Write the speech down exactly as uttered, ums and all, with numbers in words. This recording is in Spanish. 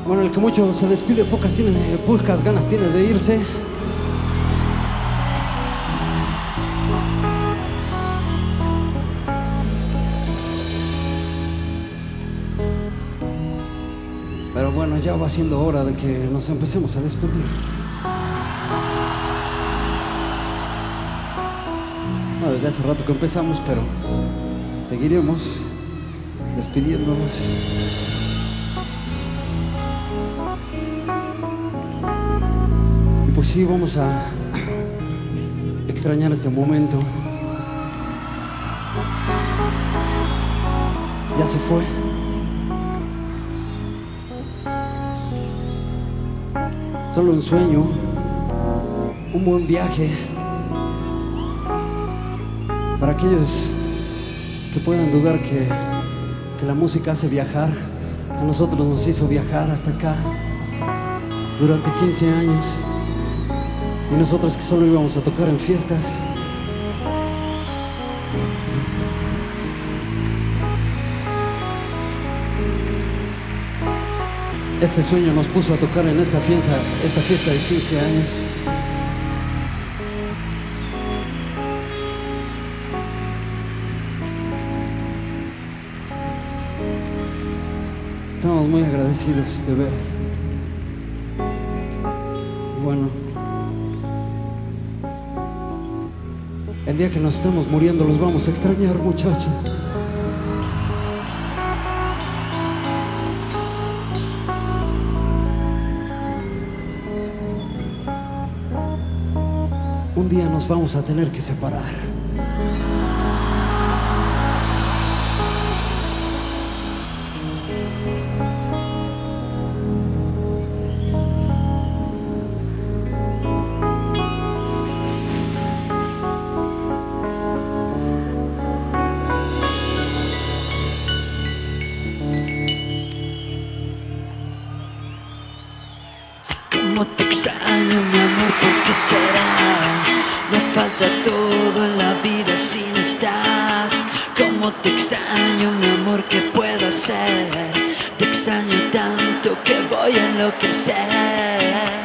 Bueno, el que mucho se despide, pocas, tiene, pocas ganas tiene de irse. Pero bueno, ya va siendo hora de que nos empecemos a despedir. No, desde hace rato que empezamos, pero seguiremos despidiéndonos. Y pues sí, vamos a extrañar este momento. Ya se fue. Solo un sueño, un buen viaje para aquellos que puedan dudar que, que la música hace viajar. A nosotros nos hizo viajar hasta acá durante quince años, y nosotros que solo íbamos a tocar en fiestas. Este sueño nos puso a tocar en esta fiesta, esta fiesta de quince años. Estamos muy agradecidos, de veras. Y bueno, el día que nos estemos muriendo los vamos a extrañar, muchachos. Un día nos vamos a tener que separar. Cómo te extraño, mi amor, ¿por qué será? Me falta todo en la vida si no estás. Cómo te extraño, mi amor, ¿qué puedo hacer? Te extraño tanto que voy a enloquecer.